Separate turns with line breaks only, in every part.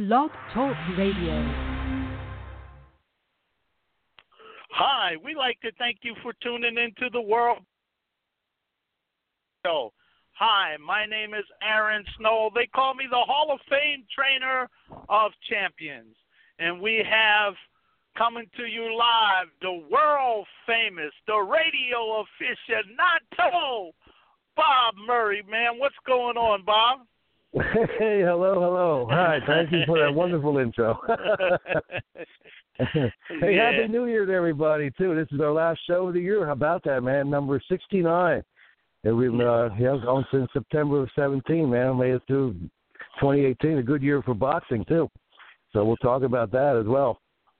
Blog Talk Radio.
Hi, we'd like to thank you for tuning into the World Show. Hi, my name is Aaron Snow. They call me the Hall of Fame Trainer of Champions. And we have coming to you live the world famous, the radio aficionado, Bob Murray. Man, what's going on, Bob?
Hey, hello. Hi, thank you for that wonderful intro. Hey, Happy New Year to everybody, too. This is our last show of the year. How about that, man? Number 69. And we've going since September of 17, man. Made it through 2018, a good year for boxing, too. So we'll talk about that as well.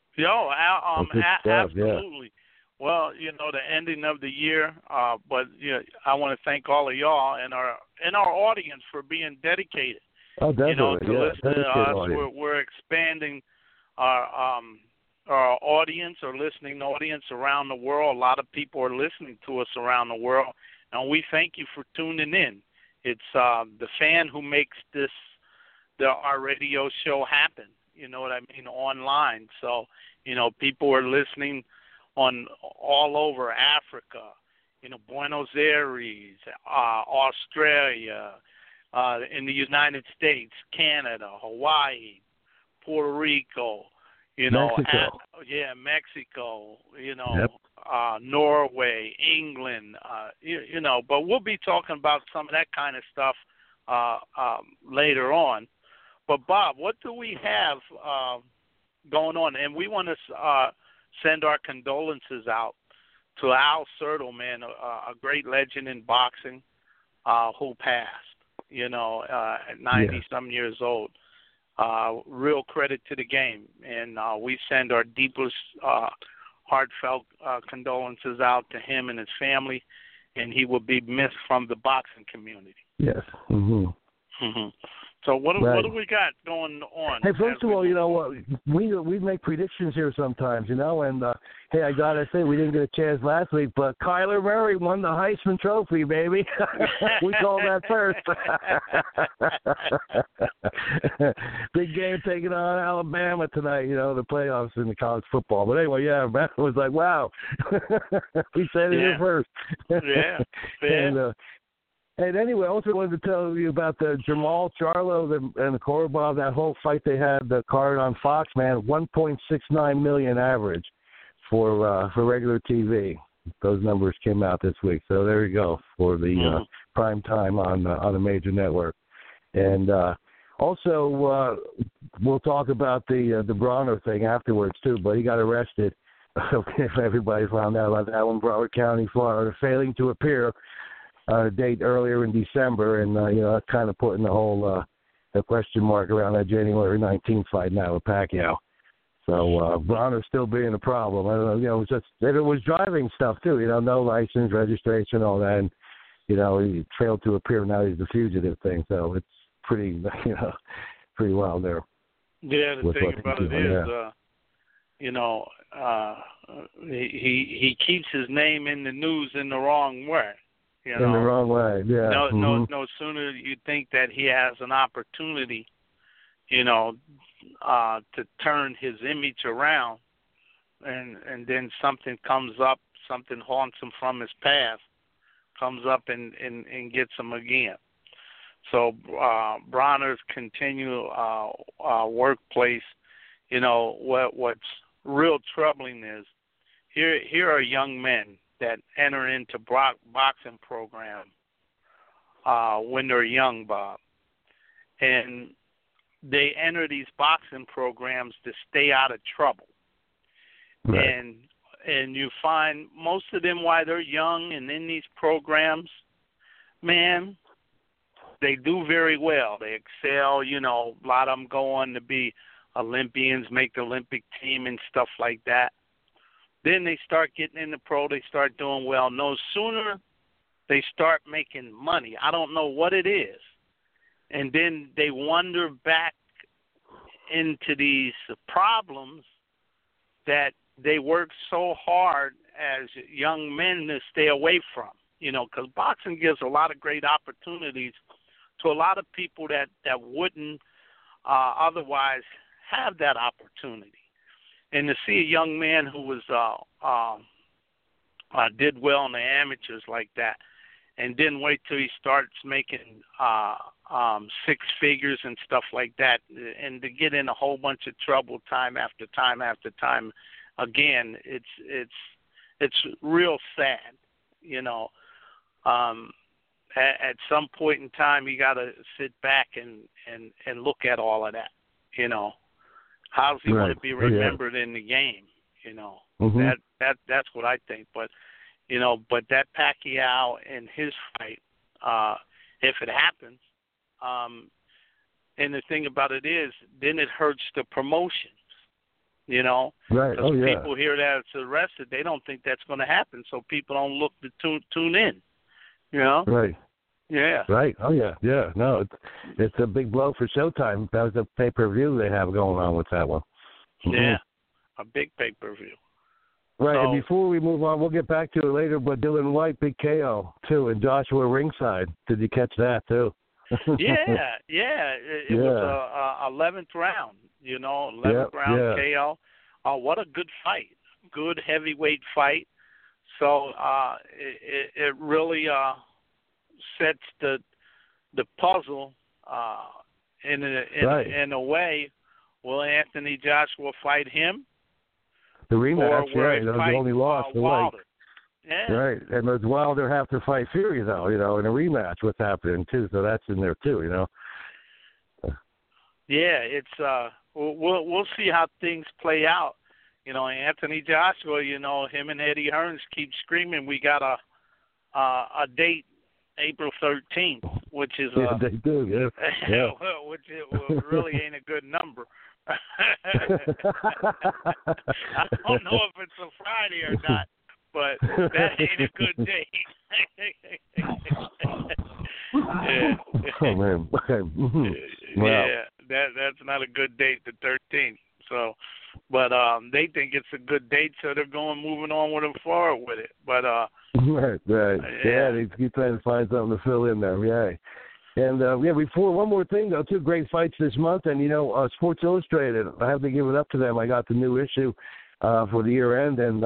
Absolutely. Yeah. Well, the ending of the year, but I want to thank all of y'all and our audience for being dedicated.
Oh, definitely.
To listen to us. We're expanding our audience or listening audience around the world. A lot of people are listening to us around the world, and we thank you for tuning in. It's the fan who makes our radio show happen. You know what I mean? Online. So, people are listening on all over Africa, Buenos Aires, Australia, in the United States, Canada, Hawaii, Puerto Rico,
Mexico.
Mexico,
Yep.
Norway, England, but we'll be talking about some of that kind of stuff later on. But Bob, what do we have going on? And we want to send our condolences out to Al Cerdo, man, a great legend in boxing, who passed, at 90-some years old. Real credit to the game. And we send our deepest, heartfelt condolences out to him and his family, and he will be missed from the boxing community.
Yes. Mm-hmm.
Mm-hmm. So what do we got going on?
Hey, first of all, we make predictions here sometimes, and hey, I gotta say we didn't get a chance last week, but Kyler Murray won the Heisman Trophy, baby. We called that first. Big game taking on Alabama tonight. The playoffs in the college football. But anyway, man, it was like, wow, we said it here first. And anyway, I also wanted to tell you about the Jamal Charlo and the Korobov, that whole fight they had, the card on Fox, man, 1.69 million average for regular TV. Those numbers came out this week. So there you go for the prime time on a major network. And also, we'll talk about the Bronner thing afterwards, too, but he got arrested. Everybody found out about that one, Broward County, Florida, failing to appear date earlier in December, and that's kind of putting the whole the question mark around that January 19th fight now with Pacquiao. So Bronner's still being a problem. I don't know, it was driving stuff too. No license, registration, all that. And he failed to appear. Now he's the fugitive thing. So it's pretty, pretty wild there.
Yeah, the thing about it is, he keeps his name in the news in the wrong way.
In the wrong way, yeah.
No sooner you think that he has an opportunity, to turn his image around, and then something comes up, something haunts him from his past, comes up and gets him again. So Bronner's continual workplace, what's real troubling is here are young men that enter into boxing program when they're young, Bob. And they enter these boxing programs to stay out of trouble.
Right.
And you find most of them, while they're young and in these programs, man, they do very well. They excel. A lot of them go on to be Olympians, make the Olympic team and stuff like that. Then they start getting into pro, they start doing well. No sooner they start making money, I don't know what it is, and then they wander back into these problems that they work so hard as young men to stay away from, because boxing gives a lot of great opportunities to a lot of people that wouldn't otherwise have that opportunity. And to see a young man who was did well in the amateurs like that, and didn't wait till he starts making six figures and stuff like that, and to get in a whole bunch of trouble time after time after time, again, it's real sad, you know. At some point in time, you got to sit back and look at all of that, you know. How's he going to be remembered in the game, you know? Mm-hmm. That's what I think. But you know, but that Pacquiao and his fight, if it happens, and the thing about it is, then it hurts the promotions, you know.
Right.
Because people hear that it's arrested, they don't think that's going to happen, so people don't look to tune in, you know.
Right.
Yeah.
Right. Oh yeah. Yeah. No, it's a big blow for Showtime. That was a pay-per-view they have going on with that one. Mm-hmm.
Yeah, a big pay-per-view.
Right,
so,
and before we move on, we'll get back to it later, but Dylan White, big KO, too, and Joshua ringside. Did you catch that, too?
Yeah. It was a 11th round, you know, 11th round KO. What a good fight. Good heavyweight fight. So it really sets the puzzle in a way. Will Anthony Joshua fight him?
The rematch, that was the only loss for
Wilder.
White. Yeah. Right, and does Wilder have to fight Fury, though, you know, in a rematch, what's happening, too, so that's in there, too, you know.
Yeah, it's, we'll see how things play out. You know, Anthony Joshua, you know, him and Eddie Hearns keep screaming, we got a date, April 13th, which is
they do, yeah.
which really ain't a good number. I don't know if it's a Friday or not, but that ain't a good day.
Oh man!
Yeah, that's not a good date, the 13th. So, but they think it's a good date, so they're moving on with them forward with it. But
right. Yeah, they keep trying to find something to fill in there. Yeah. And, before, one more thing, though, two great fights this month. And, you know, Sports Illustrated, I have to give it up to them. I got the new issue for the year-end, and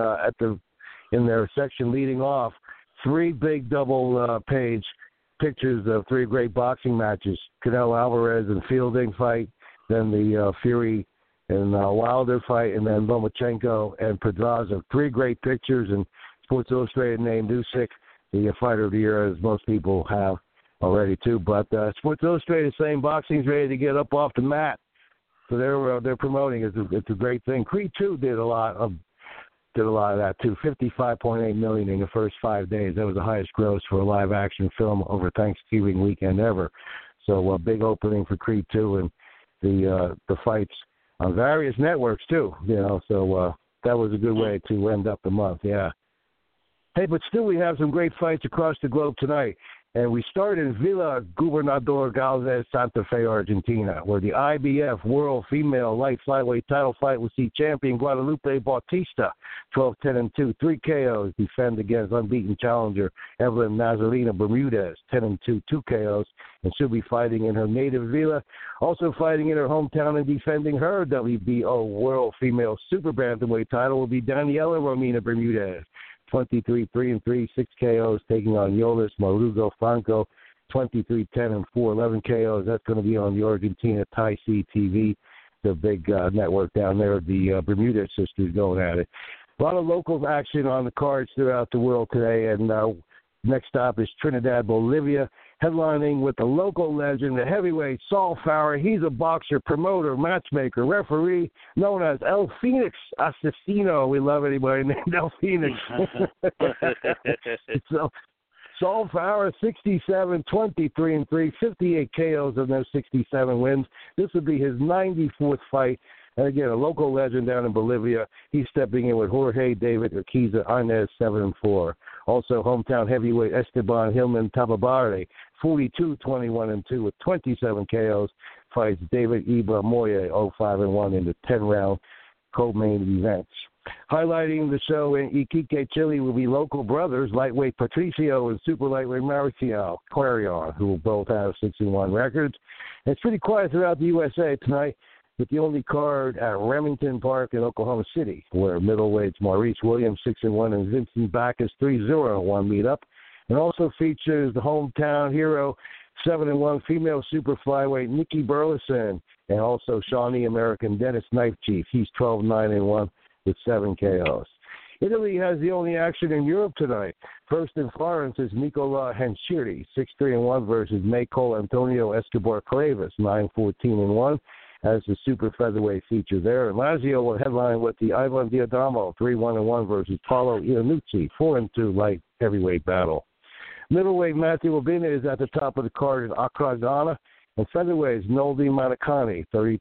in their section leading off, three big double-page pictures of three great boxing matches, Canelo Alvarez and Fielding fight, then the Fury and Wilder fight, and then Lomachenko and Pedraza. Three great pictures, and Sports Illustrated named Usyk the fighter of the year, as most people have already too, but Sports Illustrated is saying boxing's ready to get up off the mat, so they're promoting it. It's a great thing. Creed 2 did a lot of that too. $55.8 million in the first 5 days. That was the highest gross for a live action film over Thanksgiving weekend ever. So a big opening for Creed 2 and the fights on various networks too. You know, so that was a good way to end up the month. Yeah. Hey, but still we have some great fights across the globe tonight. And we start in Villa Gobernador Galvez, Santa Fe, Argentina, where the IBF World Female Light Flyweight title fight will see champion Guadalupe Bautista, 12-10-2, 3 KOs, defend against unbeaten challenger Evelyn Nazarena Bermudez, 10-2, 2 KOs, and she'll be fighting in her native Villa. Also fighting in her hometown and defending her WBO World Female Super Bantamweight title will be Daniela Romina Bermudez. 23-3-3, 6 KOs, taking on Yolis Marugo Franco, 23-10-4, 11 KOs. That's going to be on the Argentina Thai C TV, the big network down there. The Bermudez sisters going at it. A lot of local action on the cards throughout the world today, and next stop is Trinidad, Bolivia, headlining with the local legend, the heavyweight Saul Farah. He's a boxer, promoter, matchmaker, referee, known as El Phoenix Asesino. We love anybody named El Phoenix. So, Saul Farah, 67-23-3, 58 KOs of those 67 wins. This would be his 94th fight. And again, a local legend down in Bolivia. He's stepping in with Jorge David Urquiza Arnez, 7-4. Also, hometown heavyweight Esteban Hillman Tababare, 42-21-2 with 27 KOs. Fights David Iba Moye, 0-5-1 in the 10-round co-main events. Highlighting the show in Iquique, Chile, will be local brothers, lightweight Patricio and super lightweight Mauricio Clarion, who will both have 6-1 records. And it's pretty quiet throughout the USA tonight, with the only card at Remington Park in Oklahoma City, where middleweights Maurice Williams 6-1 and Vincent Backus 3-0-1 meet up, and also features the hometown hero 7-1 female super flyweight Nikki Burleson, and also Shawnee American Dennis Knife Chief. He's 12-9-1 with 7 KOs. Italy has the only action in Europe tonight. First in Florence is Nicola Henschiri, 6-3-1 versus Maycole Antonio Escobar Cuevas, 9-14-1. As the super featherweight feature there. And Lazio will headline with the Ivan Diadamo 3-1-1 versus Paulo Iannucci 4-2 light heavyweight battle. Middleweight Matthew Obina is at the top of the card in Accra, Ghana. And featherweights Noldi Manikani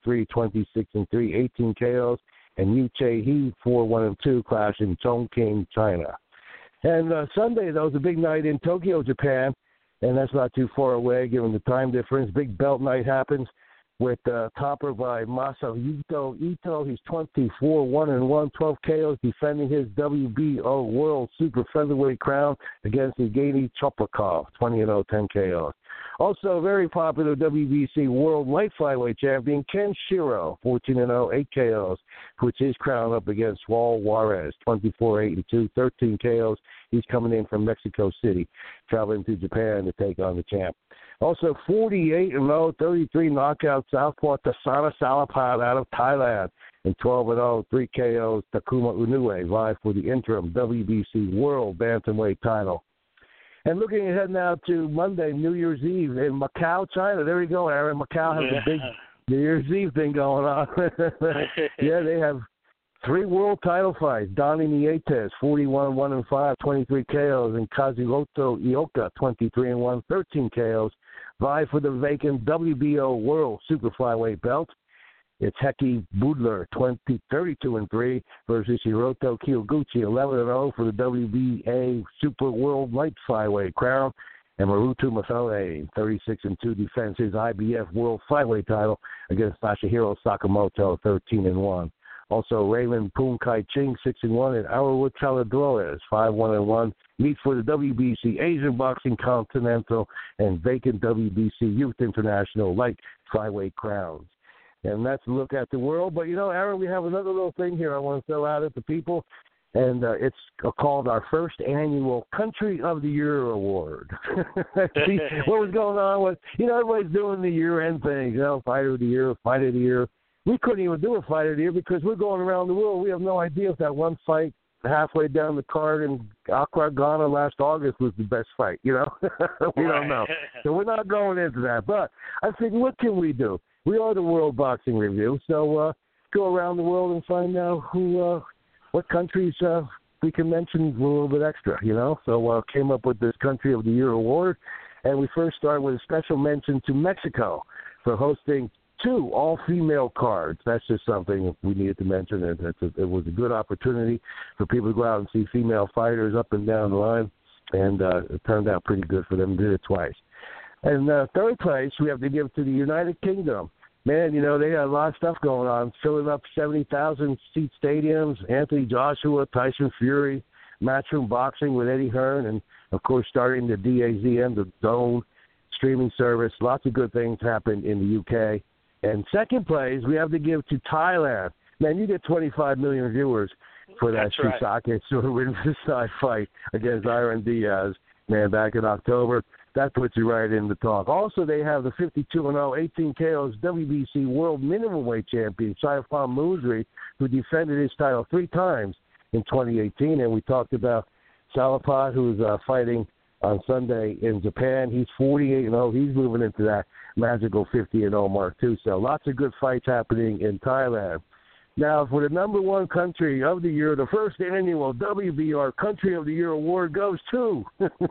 33-26-3, 18 KOs. And Yu Che-hee 4-1-2 clash in Chongqing, China. And Sunday, though, is a big night in Tokyo, Japan. And that's not too far away given the time difference. Big belt night happens with topper by Masahito Ito. He's 24-1-1, 12 KOs, defending his WBO World Super Featherweight crown against Evgeny Choprakov, 20-0, 10 KOs. Also, very popular WBC World Light Flyweight Champion Ken Shiro, 14-0, 8 KOs, puts his crown up against Raul Juarez, 24-8-2, 13 KOs. He's coming in from Mexico City, traveling to Japan to take on the champ. Also, 48-0, 33 knockout southpaw Tasana Salapat out of Thailand. And 12-0, 3 KOs, Takuma Inoue, vie for the interim WBC World Bantamweight title. And looking ahead now to Monday, New Year's Eve in Macau, China. There you go, Aaron. Macau has a big New Year's Eve thing going on. Yeah, they have 3 world title fights. Donnie Nietes, 41-1-5, 23 KOs, and Kazuhito Ioka, 23-1, 13 KOs, vie for the vacant WBO World Super Flyweight belt. It's Heki Budler, 32-3 versus Hiroto Kiyoguchi, 11-0 for the WBA Super World Light Flyweight crown. And Marutu Masale, 36-2, defends his IBF World Flyweight title against Masahiro Sakamoto, 13-1. Also, Raymond Poon Kai Ching, 6-1, and Aurwood Chaladores, 5-1-1, meet for the WBC Asian Boxing Continental and vacant WBC Youth International Light Flyweight crowns. And that's a look at the world. But, you know, Aaron, we have another little thing here I want to throw out at the people, and it's called our first annual Country of the Year Award. See, what was going on was, you know, everybody's doing the year-end things, you know, Fighter of the Year, Fight of the Year. We couldn't even do a Fight of the Year because we're going around the world. We have no idea if that one fight halfway down the card in Accra, Ghana last August was the best fight, you know? We don't know. So we're not going into that. But I think, what can we do? We are the World Boxing Review, so go around the world and find out what countries we can mention a little bit extra, you know? So came up with this Country of the Year award, and we first started with a special mention to Mexico for hosting 2 all-female cards. That's just something we needed to mention. It was a good opportunity for people to go out and see female fighters up and down the line, and it turned out pretty good for them. Did it twice. And third place, we have to give to the United Kingdom. Man, you know, they got a lot of stuff going on, filling up 70,000-seat stadiums, Anthony Joshua, Tyson Fury, Matchroom Boxing with Eddie Hearn, and, of course, starting the DAZN, the DAZN streaming service. Lots of good things happened in the UK. And second place, we have to give to Thailand. Man, you get 25 million viewers for that Shisake Surwin fight against Iron Diaz, man, back in October. That puts you right in the talk. Also, they have the 52-0, 18 KOs WBC World Minimum Weight Champion, Saifan Mousri, who defended his title 3 times in 2018. And we talked about Salapat, who's fighting on Sunday in Japan. He's 48-0. He's moving into that magical 50-0 mark, too. So lots of good fights happening in Thailand. Now, for the number 1 country of the year, the first annual WBR Country of the Year award goes to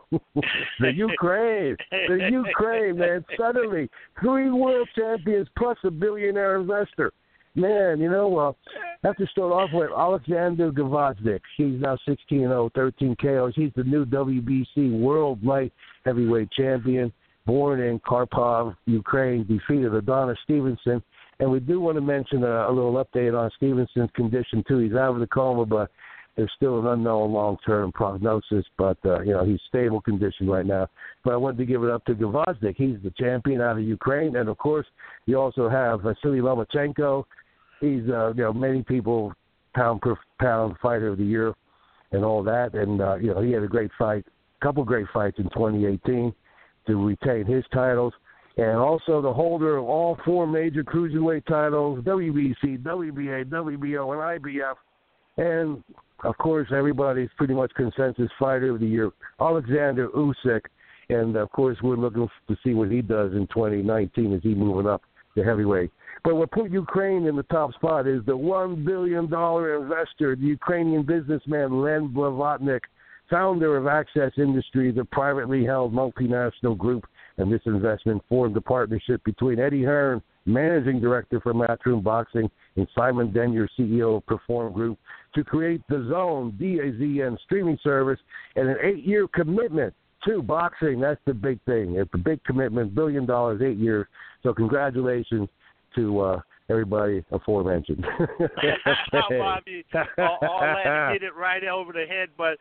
the Ukraine. The Ukraine, man. Suddenly, 3 world champions plus a billionaire investor. Man, you know, I have to start off with Alexander Gvozdyk. He's now 16-0, 13 KOs. He's the new WBC World Light Heavyweight Champion, born in Kharkov, Ukraine, defeated Adonis Stevenson. And we do want to mention a little update on Stevenson's condition, too. He's out of the coma, but There's still an unknown long-term prognosis, but, he's stable condition right now. But I wanted to give it up to Gvozdyk. He's the champion out of Ukraine. And, of course, you also have Vasily Lomachenko. He's, many people pound-per-pound fighter of the year and all that. And, he had a couple great fights in 2018 to retain his titles. And also the holder of all 4 major cruiserweight titles, WBC, WBA, WBO, and IBF. And, of course, everybody's pretty much consensus fighter of the year, Alexander Usyk. And, of course, we're looking to see what he does in 2019 as he moving up to heavyweight. But what put Ukraine in the top spot is the $1 billion investor, the Ukrainian businessman Len Blavatnik, founder of Access Industries, a privately held multinational group. And this investment formed a partnership between Eddie Hearn, managing director for Matchroom Boxing, and Simon Denyer, CEO of Perform Group, to create the Zone, DAZN streaming service, and an 8-year commitment to boxing. That's the big thing. It's a big commitment, $1 billion, 8 years. So congratulations to everybody aforementioned.
Bobby, all that hit it right over the head, but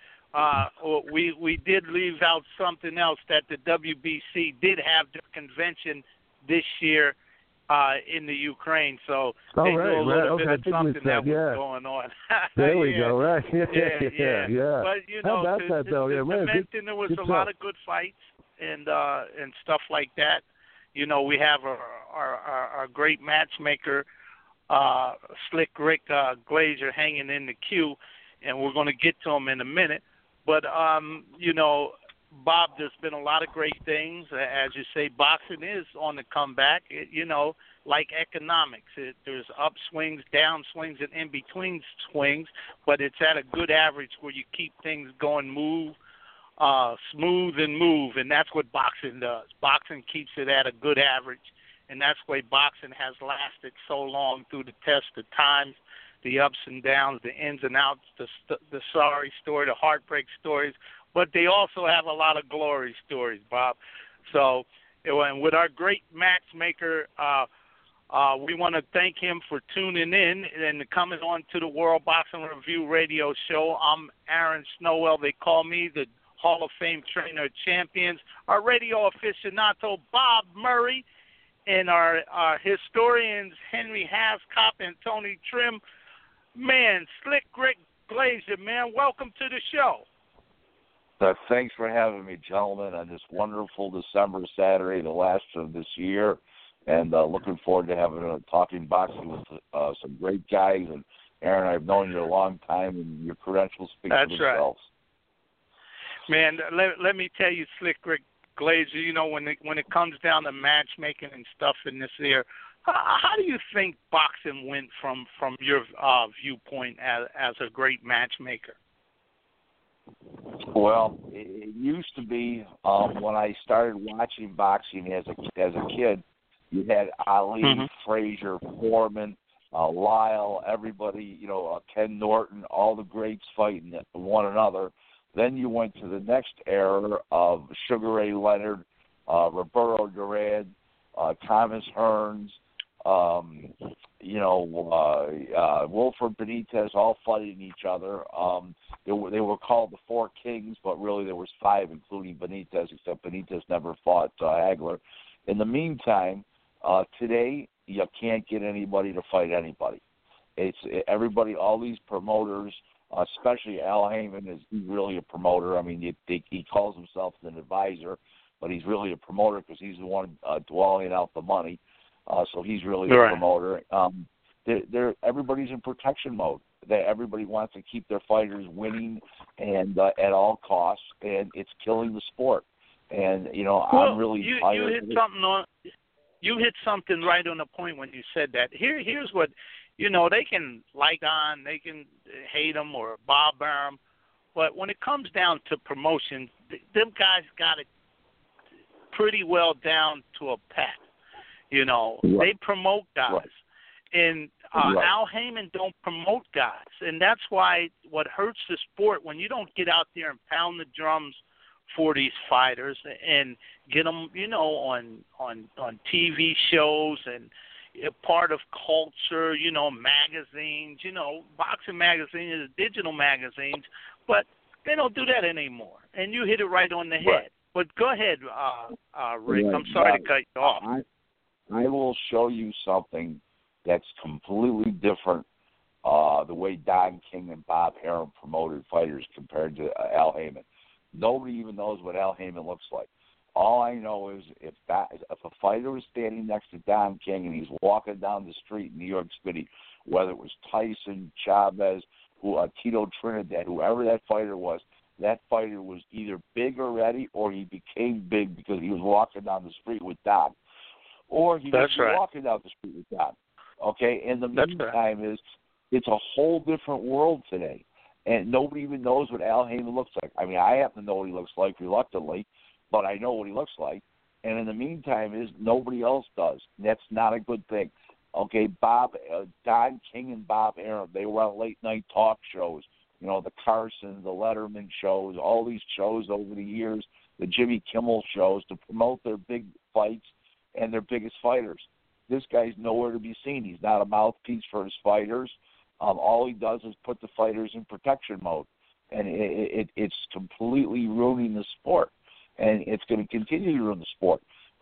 we did leave out something else, that the WBC did have the convention this year in the Ukraine, so they knew a little bit of something that was going on.
There we go, right?
Yeah. But
how about that though?
The convention, there was a lot of good fights and stuff like that. We have our great matchmaker, Slick Rick Glazier, hanging in the queue, and we're going to get to him in a minute. But, Bob, there's been a lot of great things. As you say, boxing is on the comeback, like economics. There's upswings, downswings, and in-between swings, but it's at a good average where you keep things going smooth and move, and that's what boxing does. Boxing keeps it at a good average, and that's why boxing has lasted so long through the test of times, the ups and downs, the ins and outs, the sorry story, the heartbreak stories, but they also have a lot of glory stories, Bob. So, and with our great matchmaker, we want to thank him for tuning in and coming on to the World Boxing Review radio show. I'm Aaron Snowell. They call me the Hall of Fame Trainer of Champions. Our radio aficionado, Bob Murray, and our historians, Henry Hascop and Tony Trim. Man, Slick Rick Glazier, man, welcome to the show.
Thanks for having me, gentlemen, on this wonderful December Saturday, the last of this year, and looking forward to having a talking boxing with some great guys. And Aaron, I've known you a long time, and your credentials speak for themselves.
Right. Man, let me tell you, Slick Rick Glazier, when it comes down to matchmaking and stuff in this year, how do you think boxing went from your viewpoint as a great matchmaker?
Well, it used to be when I started watching boxing as a kid, you had Ali, Frazier, Foreman, Lyle, everybody, Ken Norton, all the greats fighting one another. Then you went to the next era of Sugar Ray Leonard, Roberto Duran, Thomas Hearns, Wilfred Benitez, all fighting each other. They were called the Four Kings, but really there was 5, including Benitez, except Benitez never fought Hagler. In the meantime, today you can't get anybody to fight anybody. Everybody, all these promoters, especially Al Heyman, he's really a promoter. I mean, he calls himself an advisor, but he's really a promoter because he's the one dwelling out the money. So he's really the promoter. Everybody's in protection mode. Everybody wants to keep their fighters winning and at all costs, and it's killing the sport. And I'm really tired.
You hit something right on the point when you said that. Here's what they can like on, they can hate them or bob them, but when it comes down to promotion, them guys got it pretty well down to a pat. They promote guys. And Al Heyman don't promote guys. And that's why what hurts the sport, when you don't get out there and pound the drums for these fighters and get them, on TV shows and, a part of culture, magazines, boxing magazines, digital magazines, but they don't do that anymore. And you hit it right on the head.
Right.
But go ahead, Rick.
Right.
I'm sorry to cut you off.
I will show you something that's completely different, the way Don King and Bob Arum promoted fighters compared to Al Heyman. Nobody even knows what Al Heyman looks like. All I know is if a fighter was standing next to Don King and he's walking down the street in New York City, whether it was Tyson, Chavez, Tito Trinidad, whoever that fighter was either big already or he became big because he was walking down the street with Don. Or he was walking down the street with Don. Okay? And the meantime is it's a whole different world today. And nobody even knows what Al Heyman looks like. I mean, I happen to know what he looks like reluctantly, but I know what he looks like. And in the meantime is nobody else does. That's not a good thing. Okay, Don King and Bob Arum, they were on late-night talk shows. The Carson, the Letterman shows, all these shows over the years, the Jimmy Kimmel shows to promote their big fights and their biggest fighters. This guy's nowhere to be seen. He's not a mouthpiece for his fighters. All he does is put the fighters in protection mode, and it's completely ruining the sport, and it's going to continue to ruin the sport.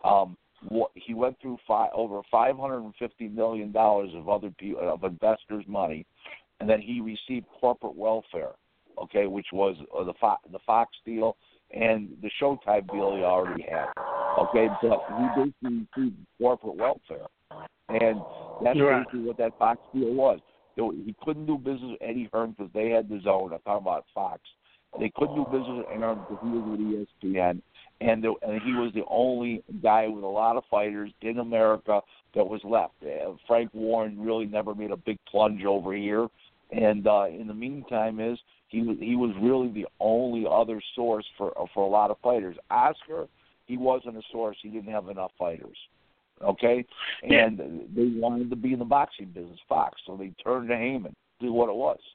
He went through over $550 million of investors' money, and then he received corporate welfare, okay, which was the Fox deal and the Showtime deal he already had, okay, but he basically received corporate welfare, and that's basically what that Fox deal was. He couldn't do business with Eddie Hearn because they had the zone. I'm talking about Fox. They couldn't do business with Eddie Hearn because he was with ESPN, and he was the only guy with a lot of fighters in America that was left. Frank Warren really never made a big plunge over here, and in the meantime is he was really the only other source for a lot of fighters. Oscar, he wasn't a source. He didn't have enough fighters. Okay? And they wanted to be in the boxing business, Fox, so they turned to Heyman to do what it was.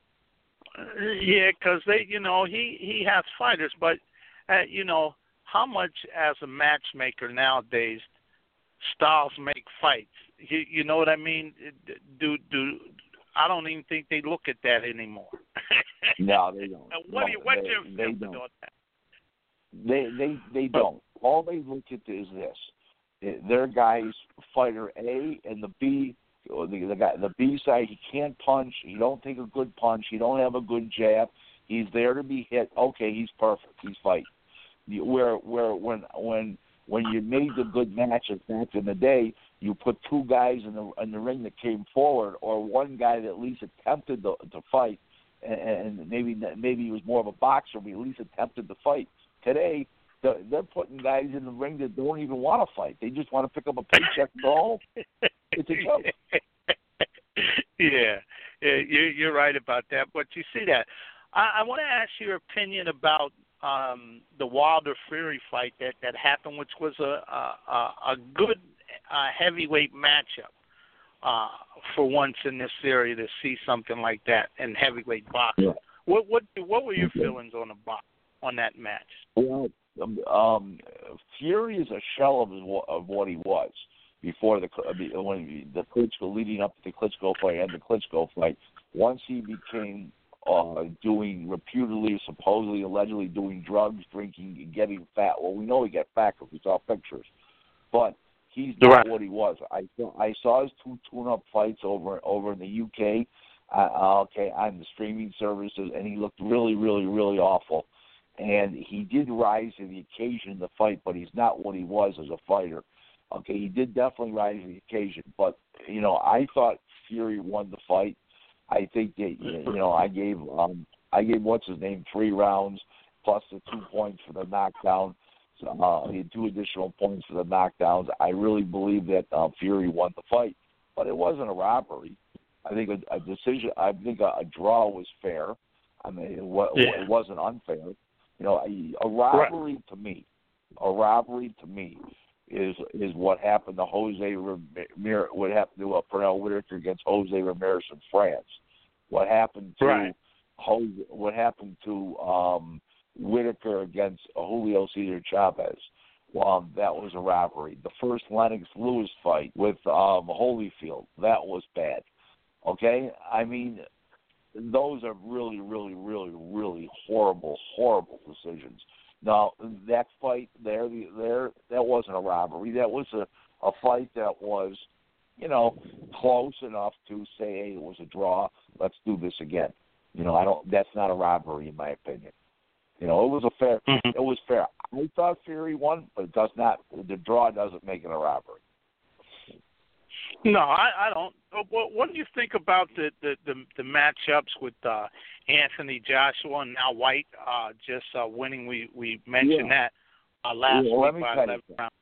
Yeah, because he has fighters, but how much as a matchmaker nowadays styles make fights? You know what I mean? I don't even think they look at that anymore.
No, they don't.
What's your feeling on that?
They don't. All they look at is this. Their guy's fighter A and the B, the B side, he can't punch. He don't take a good punch. He don't have a good jab. He's there to be hit. Okay, he's perfect. He's fighting. Where when you made the good matches back in the day, you put two guys in the ring that came forward, or one guy that at least attempted to fight, and maybe he was more of a boxer, but at least attempted to fight. Today, they're putting guys in the ring that don't even want to fight. They just want to pick up a paycheck and go home. It's a joke.
Yeah, you're right about that. But you see that. I want to ask your opinion about the Wilder Fury fight that happened, which was a good heavyweight matchup for once in this series to see something like that in heavyweight boxing. Yeah. What were your feelings on that match?
Well, Fury is a shell of what he was before the Klitschko, leading up to the Klitschko fight and the Klitschko fight. Once he became doing reputedly, supposedly, allegedly doing drugs, drinking, and getting fat. Well, we know he got fat because we saw pictures, but he's not what he was. I saw his two tune-up fights over in the UK, on the streaming services, and he looked really, really, really awful. And he did rise to the occasion in the fight, but he's not what he was as a fighter. Okay, he did definitely rise to the occasion, but I thought Fury won the fight. I think that I gave what's his name 3 rounds plus the 2 points for the knockdown. So he had 2 additional points for the knockdowns. I really believe that Fury won the fight, but it wasn't a robbery. I think a decision. I think a draw was fair. I mean, it wasn't unfair. A robbery to me is what happened to what happened to Pernell Whitaker against Jose Ramirez in France. What happened to Whitaker against Julio Cesar Chavez. that was a robbery. The first Lennox Lewis fight with Holyfield, that was bad. Okay, I mean, those are really, really, really, really horrible, horrible decisions. Now, that fight there, that wasn't a robbery. That was a fight that was, close enough to say, hey, it was a draw. Let's do this again. That's not a robbery in my opinion. It was fair. It was fair. I thought Fury won, but it does not. The draw doesn't make it a robbery.
No, I don't. What do you think about the matchups with Anthony Joshua and now White just winning? We mentioned that last week by 11 rounds.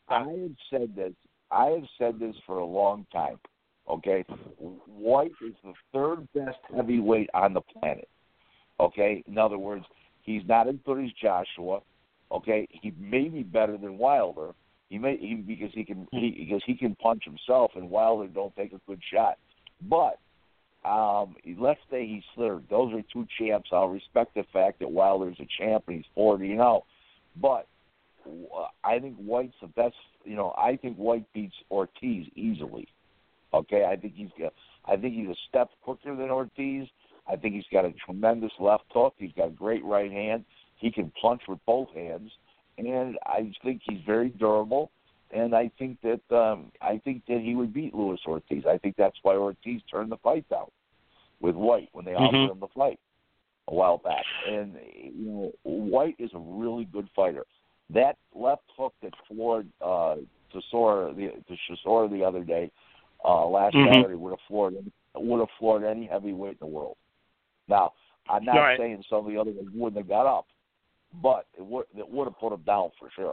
I have said this for a long time. Okay, White is the third best heavyweight on the planet. Okay, in other words, he's not as good as Joshua. Okay, he may be better than Wilder. Because he can punch himself, and Wilder don't take a good shot. But let's say he slurred. Those are two champs. I'll respect the fact that Wilder's a champ and he's 40-0. But I think White's the best. I think White beats Ortiz easily. Okay, I think he's a step quicker than Ortiz. I think he's got a tremendous left hook. He's got a great right hand. He can punch with both hands. And I think he's very durable, and I think that he would beat Luis Ortiz. I think that's why Ortiz turned the fight down with White when they offered him the fight a while back. And White is a really good fighter. That left hook that floored Chisora the other day, last Saturday, would have floored any heavyweight in the world. Now, I'm not saying some of the other ones wouldn't have got up. But it would have put him down for sure.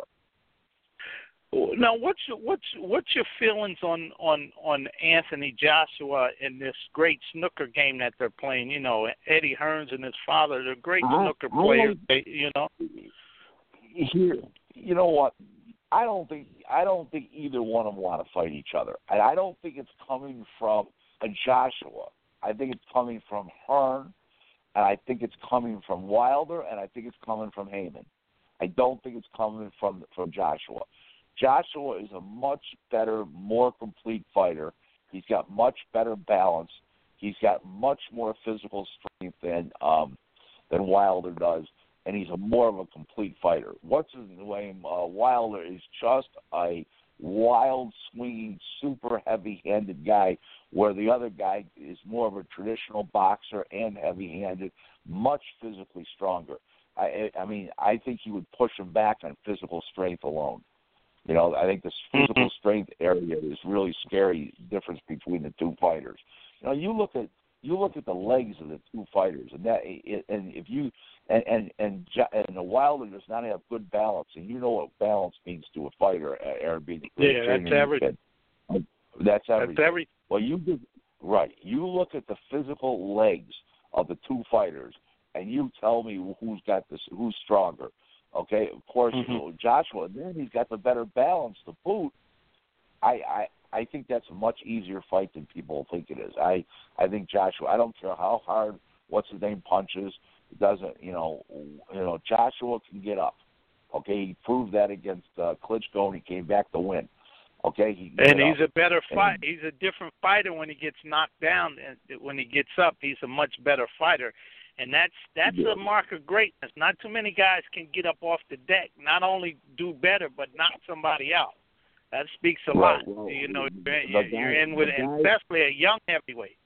Now, what's your feelings on Anthony Joshua in this great snooker game that they're playing? Eddie Hearns and his father, they're great snooker players.
Here, you know what? I don't think either one of them want to fight each other, and I don't think it's coming from a Joshua. I think it's coming from Hearn. And I think it's coming from Wilder, and I think it's coming from Heyman. I don't think it's coming from Joshua. Joshua is a much better, more complete fighter. He's got much better balance. He's got much more physical strength than Wilder does, and he's more of a complete fighter. What's his name? Wilder is just a wild, swinging, super heavy-handed guy, where the other guy is more of a traditional boxer and heavy-handed, much physically stronger. I think he would push him back on physical strength alone. I think the physical strength area is really scary difference between the two fighters. You look at the legs of the two fighters, and the Wilder does not have good balance, and you know what balance means to a fighter, Aaron.
That's everything.
That's everything.
That's everything.
Well, you look at the physical legs of the two fighters, and you tell me who's stronger. Okay, of course, Joshua. And then he's got the better balance to boot. I think that's a much easier fight than people think it is. I think Joshua. I don't care how hard what's his name punches. It doesn't. Joshua can get up. Okay, he proved that against Klitschko, and he came back to win. Okay,
he's a better fight. He's a different fighter when he gets knocked down, and when he gets up, he's a much better fighter. And that's a mark of greatness. Not too many guys can get up off the deck, not only do better, but knock somebody out. That speaks a lot.
Well,
you're in with, especially a young heavyweight.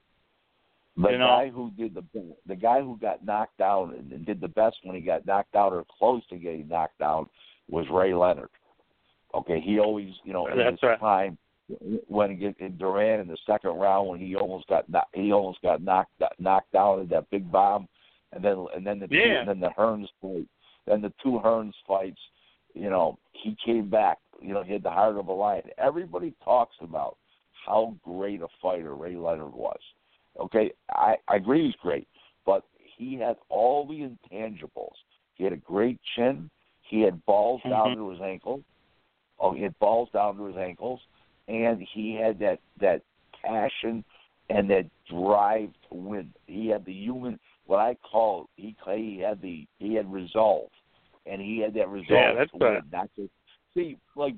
The guy who got knocked out and did the best when he got knocked out or close to getting knocked out was Ray Leonard. Okay, he always, in his time, when he get in Duran in the second round, when he almost got knocked out of that big bomb, and then the Hearns fight, then the two Hearns fights, he came back. He had the heart of a lion. Everybody talks about how great a fighter Ray Leonard was. Okay, I agree he's great, but he had all the intangibles. He had a great chin. He had balls down to his ankles. He had balls down to his ankles, and he had that passion and that drive to win. He had the human, what I call, he had resolve, and he had that resolve to win, See, like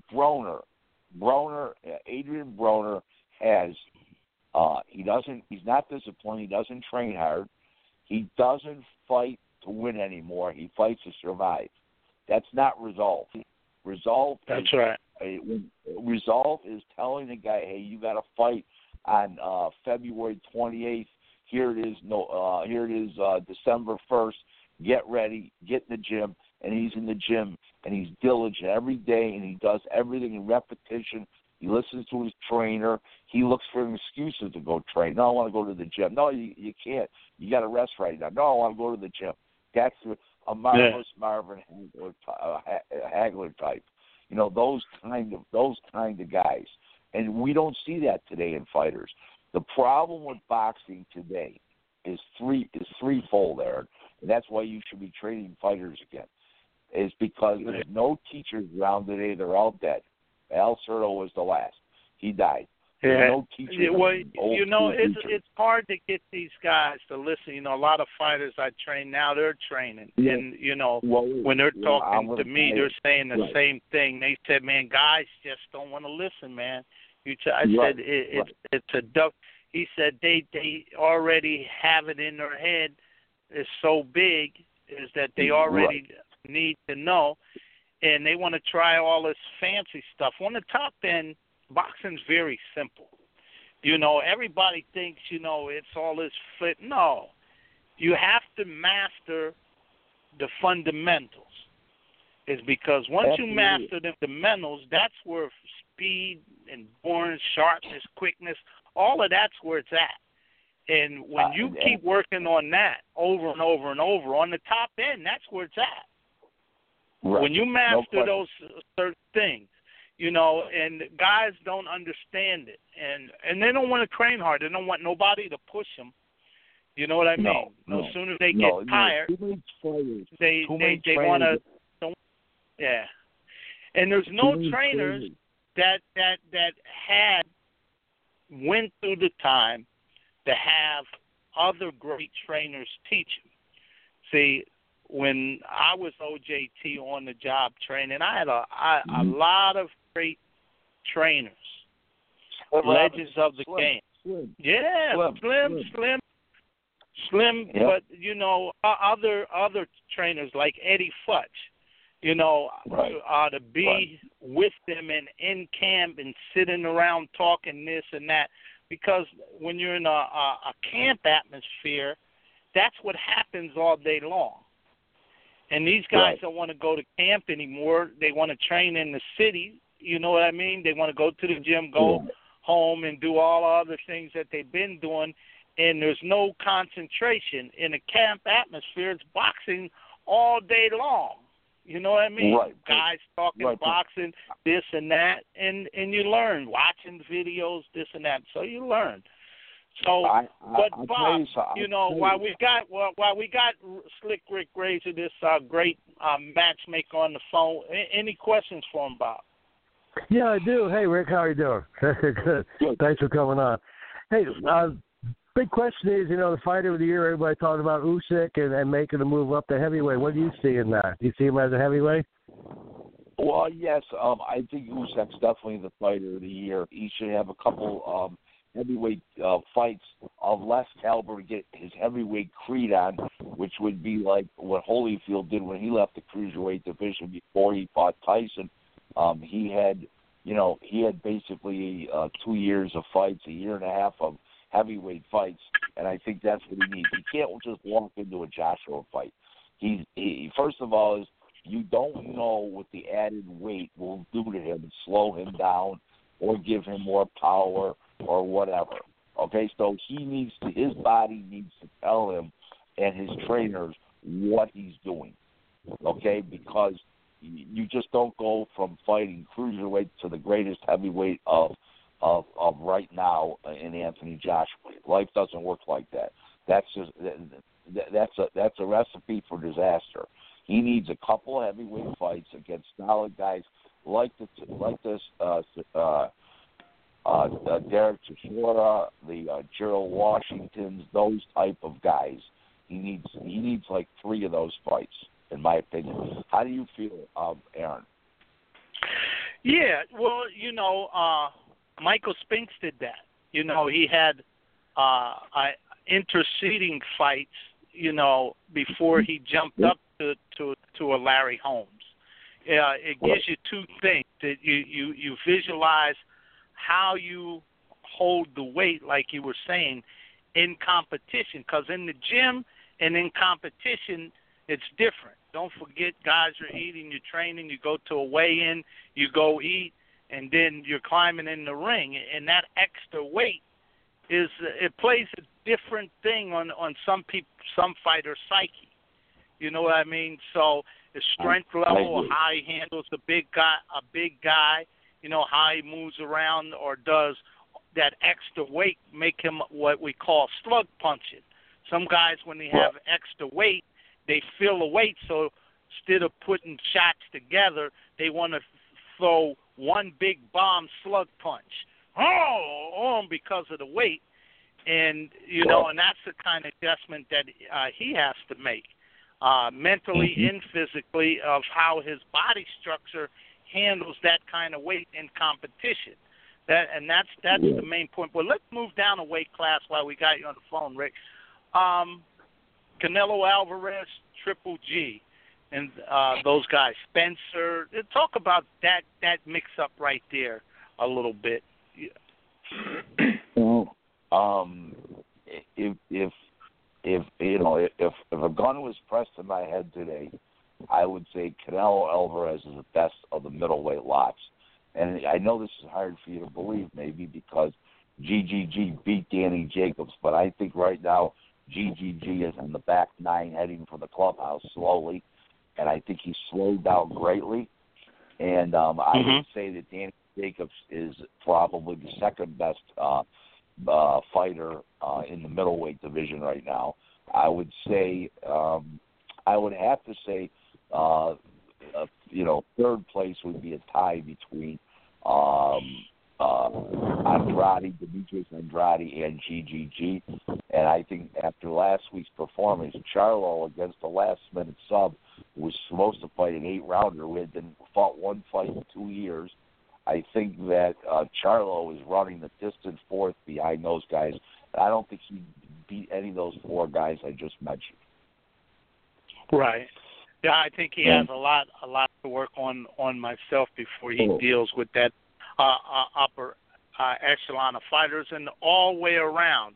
Adrian Broner has. He's not disciplined. He doesn't train hard. He doesn't fight to win anymore. He fights to survive. That's not resolve. Resolve.
That's right.
Resolve is telling the guy, hey, you got to fight on February 28th. Here it is. Here it is. December 1st. Get ready. Get in the gym. And he's in the gym and he's diligent every day and he does everything in repetition. He listens to his trainer. He looks for excuses to go train. No, I want to go to the gym. No, you can't. You got to rest right now. No, I want to go to the gym. That's a marvelous Marvin Hagler type. You know, those kind of guys. And we don't see that today in fighters. The problem with boxing today is threefold, Aaron. And that's why you should be training fighters again. Is because there's no teachers around today. They're all dead. Al Cerro was the last. He died.
Yeah.
No teachers.
Well, you know, it's hard to get these guys to listen. You know, a lot of fighters I train now, they're training.
Yeah.
And, you know, when they're talking to me, they're saying the same thing. They said, man, guys just don't want to listen, man. I said, it's a duck. He said they already have it in their head. It's so big is that they already need to know, and they want to try all this fancy stuff. On the top end, boxing's very simple. You know, everybody thinks, you know, it's all this flip. No. You have to master the fundamentals. It's because once you master the fundamentals, that's where speed, endurance, sharpness, quickness, all of that's where it's at. And when you keep working on that over and over and over, on the top end, that's where it's at. Right. When you master those certain things, you know, and guys don't understand it, and they don't want to train hard. They don't want nobody to push them. You know what I mean? As soon as they get tired, they want to. Yeah, and there's no trainers that went through the time to have other great trainers teach them. See, when I was OJT on the job training, I had a lot of great trainers, legends of the game. Slim. Yep. But you know, other trainers like Eddie Futch, you know, to be with them and in camp and sitting around talking this and that, because when you're in a camp atmosphere, that's what happens all day long. And these guys don't want to go to camp anymore. They want to train in the city. You know what I mean? They want to go to the gym, go home, and do all other things that they've been doing. And there's no concentration. In a camp atmosphere, it's boxing all day long. You know what I mean? Guys talking boxing, this and that, and you learn, watching videos, this and that. So you learn. So, but Bob, you know, while we got Slick Rick Razor, this great matchmaker on the phone, any questions for him, Bob?
Yeah, I do. Hey, Rick, how are you doing? Good. Thanks for coming on. Hey, big question is, you know, the fighter of the year, everybody talking about Usyk and making the move up to heavyweight. What do you see in that? Do you see him as a heavyweight?
Well, yes. I think Usyk's definitely the fighter of the year. He should have a couple heavyweight fights of less caliber to get his heavyweight creed on, which would be like what Holyfield did when he left the cruiserweight division before he fought Tyson. He had basically 2 years of fights, a year and a half of heavyweight fights, and I think that's what he needs. He can't just walk into a Joshua fight. He first of all, is you don't know what the added weight will do to him and slow him down or give him more power or whatever. Okay, so his body needs to tell him and his trainers what he's doing. Okay, because you just don't go from fighting cruiserweight to the greatest heavyweight of right now in Anthony Joshua. Life doesn't work like that. That's a recipe for disaster. He needs a couple of heavyweight fights against solid guys like this Derek Chisora, the Gerald Washingtons, those type of guys. He needs like 3 of those fights, in my opinion. How do you feel, Aaron?
Yeah, well, Michael Spinks did that. He had interceding fights, before he jumped up to a Larry Holmes. It gives you two things. That you visualize how you hold the weight, like you were saying, in competition. Because in the gym and in competition, it's different. Don't forget, guys are eating, you're training, you go to a weigh-in, you go eat, and then you're climbing in the ring. And that extra weight it plays a different thing on some fighters' psyche. You know what I mean? So the strength level, how he handles a big guy, how he moves around, or does that extra weight make him what we call slug punching. Some guys, when they have extra weight, they feel the weight, so instead of putting shots together, they want to throw one big bomb slug punch. Because of the weight. And, and that's the kind of adjustment that he has to make, mentally and physically, of how his body structure handles that kind of weight in competition. That's the main point. But let's move down a weight class while we got you on the phone, Rick. Canelo Alvarez, Triple G, and those guys. Spencer, talk about that mix-up right there a little bit.
Well, if a gun was pressed to my head today, I would say Canelo Alvarez is the best of the middleweight lots. And I know this is hard for you to believe, maybe because GGG beat Danny Jacobs, but I think right now GGG is in the back nine heading for the clubhouse slowly, and I think he's slowed down greatly. And I would say that Danny Jacobs is probably the second best fighter in the middleweight division right now. I would say, I would have to say, third place would be a tie between Andrade, Demetrius Andrade, and GGG. And I think after last week's performance, Charlo against the last-minute sub, who was supposed to fight an 8-rounder, who had been fought one fight in 2 years, I think that Charlo is running the distance fourth behind those guys. I don't think he beat any of those four guys I just mentioned.
Right. Yeah, I think he has a lot to work on myself before he deals with that upper echelon of fighters, and all the way around,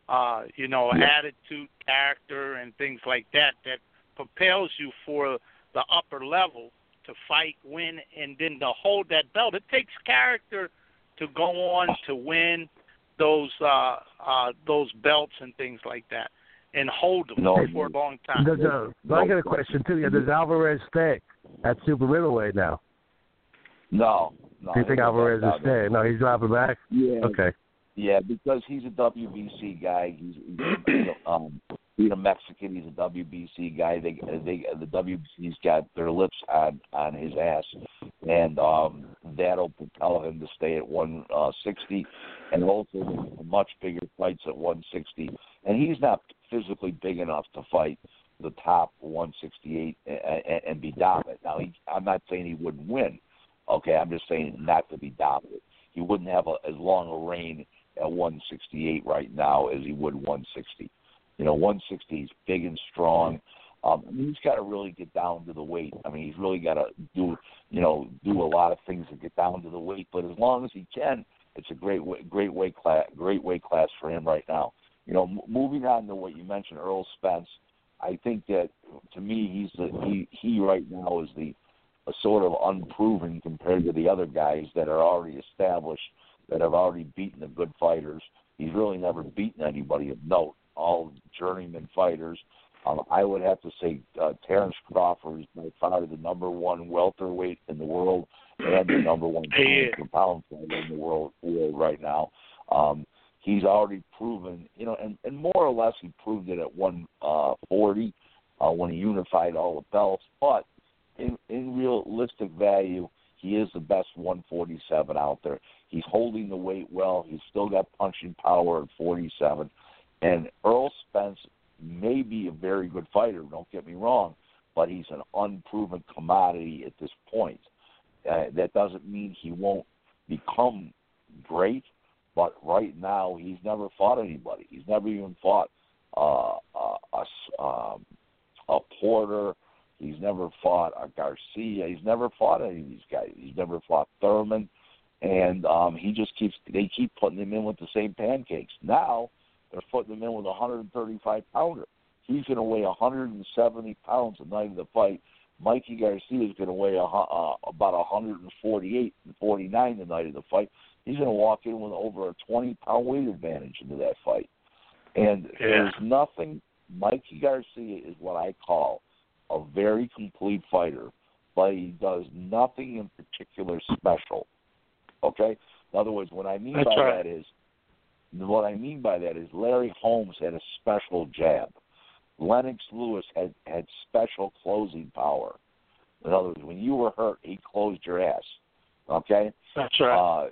attitude, character, and things like that propels you for the upper level to fight, win, and then to hold that belt. It takes character to go on to win those belts and things like that, and hold them for a long time.
I got a question too. Does Alvarez stay at super middleweight now?
No.
Do you think Alvarez is staying? No, he's dropping back.
Yeah.
Okay.
Yeah, because he's a WBC guy. He's being a Mexican, he's a WBC guy. The WBC's got their lips on his ass, and that'll propel him to stay at 160, and also much bigger fights at 160. And he's not physically big enough to fight the top 168 and be dominant. Now, I'm not saying he wouldn't win. Okay, I'm just saying not to be dominant. He wouldn't have as long a reign at 168 right now as he would 160. 160 is big and strong. He's got to really get down to the weight. I mean, he's really got to do a lot of things to get down to the weight. But as long as he can, it's a great weight class for him right now. Moving on to what you mentioned, Earl Spence. I think that to me, he right now is a sort of unproven compared to the other guys that are already established, that have already beaten the good fighters. He's really never beaten anybody of note, all journeyman fighters. I would have to say Terrence Crawford is by far the number one welterweight in the world and the number one pound fighter in the world right now. He's already proven, and more or less he proved it at 140 when he unified all the belts. But in realistic value, he is the best 147 out there. He's holding the weight well. He's still got punching power at 47. And Earl Spence may be a very good fighter, don't get me wrong, but he's an unproven commodity at this point. That doesn't mean he won't become great, but right now he's never fought anybody. He's never even fought a Porter. He's never fought a Garcia. He's never fought any of these guys. He's never fought Thurman, and they keep putting him in with the same pancakes. Now they're putting him in with a 135-pounder. He's going to weigh 170 pounds the night of the fight. Mikey Garcia is going to weigh about 148 and 49 the night of the fight. He's going to walk in with over a 20-pound weight advantage into that fight. And there's nothing. Mikey Garcia is what I call a very complete fighter, but he does nothing in particular special. Okay? In other words, what I mean by that is Larry Holmes had a special jab. Lennox Lewis had special closing power. In other words, when you were hurt, he closed your ass. Okay?
That's right.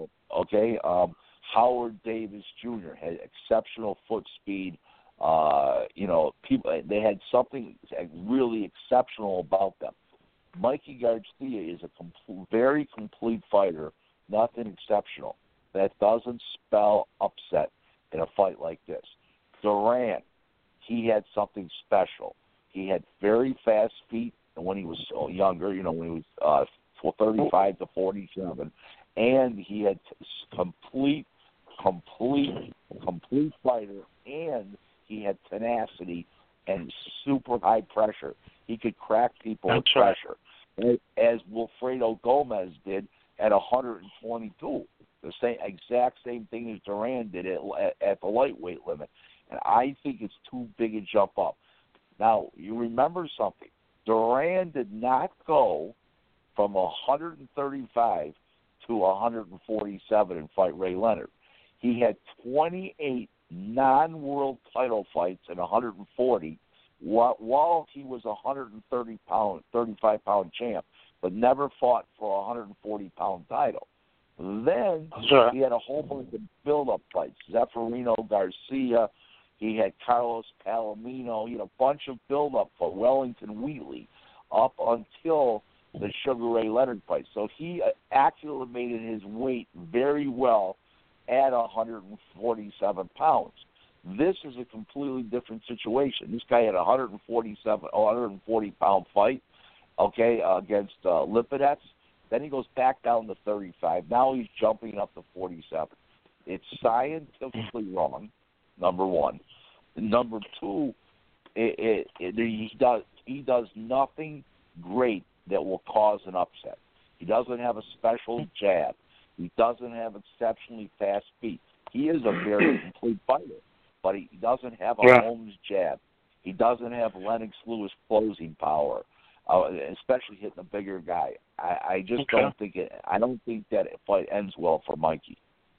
Howard Davis Jr. had exceptional foot speed. People, they had something really exceptional about them. Mikey Garcia is a very complete fighter, nothing exceptional. That doesn't spell upset in a fight like this. Duran, he had something special. He had very fast feet when he was younger, when he was 35 to 47, and he had complete fighter, and he had tenacity and super high pressure. He could crack people with pressure, as Wilfredo Gomez did at 122. The exact same thing as Duran did at the lightweight limit. And I think it's too big a jump up. Now, you remember something. Duran did not go from 135 to 147 and fight Ray Leonard. He had 28 non-world title fights in 140 while he was a 35-pound champ, but never fought for a 140-pound title. Then he had a whole bunch of build-up fights. Zeferino Garcia, he had Carlos Palomino, he had a bunch of build-up for Wellington Wheatley up until the Sugar Ray Leonard fight. So he acclimated his weight very well at 147 pounds. This is a completely different situation. This guy had a 140-pound fight, against Lipinets. Then he goes back down to 35. Now he's jumping up to 47. It's scientifically wrong, number one. Number two, he does nothing great that will cause an upset. He doesn't have a special jab. He doesn't have exceptionally fast feet. He is a very complete fighter, but he doesn't have a Holmes jab. He doesn't have Lennox Lewis closing power, especially hitting a bigger guy. I just don't think it. I don't think that fight ends well for Mikey.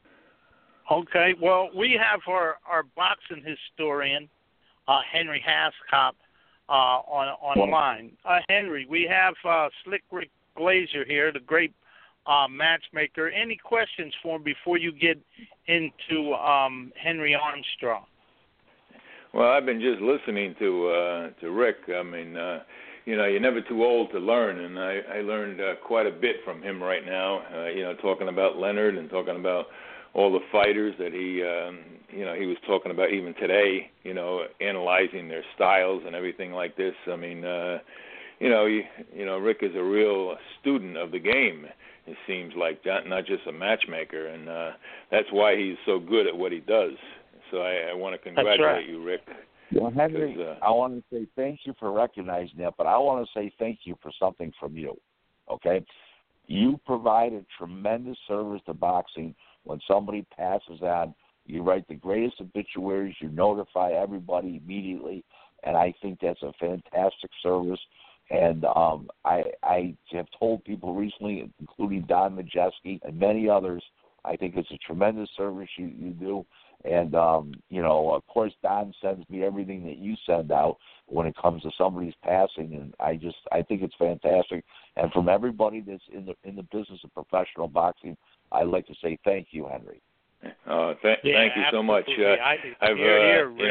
Okay, well, we have our boxing historian, Henry Haskop, on the line. Henry, we have Slick Rick Glazer here, the great matchmaker. Any questions for him before you get into Henry Armstrong?
Well, I've been just listening to Rick. I mean, you're never too old to learn, and I learned quite a bit from him right now. Talking about Leonard and talking about all the fighters that he was talking about even today. Analyzing their styles and everything like this. I mean, Rick is a real student of the game. It seems like not just a matchmaker, and that's why he's so good at what he does. So I want to congratulate you, Rick.
Well, Henry, I want to say thank you for recognizing that, but I want to say thank you for something from you, okay? You provide a tremendous service to boxing. When somebody passes on, you write the greatest obituaries, you notify everybody immediately, and I think that's a fantastic service. And I have told people recently, including Don Majeski and many others, I think it's a tremendous service you do. And, of course, Don sends me everything that you send out when it comes to somebody's passing, and I think it's fantastic. And from everybody that's in the business of professional boxing, I'd like to say thank you, Henry.
Thank you so much.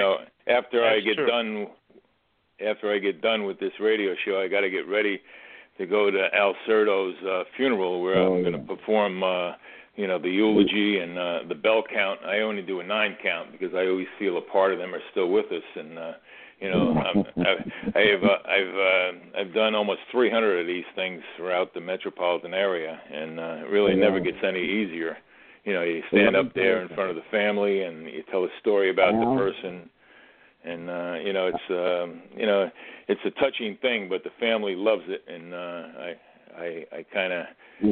After I get done with this radio show, I got to get ready to go to Al Cerdo's funeral, where I'm going to perform, the eulogy and the bell count. I only do a 9 count because I always feel a part of them are still with us, and I've done almost 300 of these things throughout the metropolitan area, and it really never gets any easier. You stand up there in front of the family and you tell a story about the person, and it's a touching thing, but the family loves it, and I kind of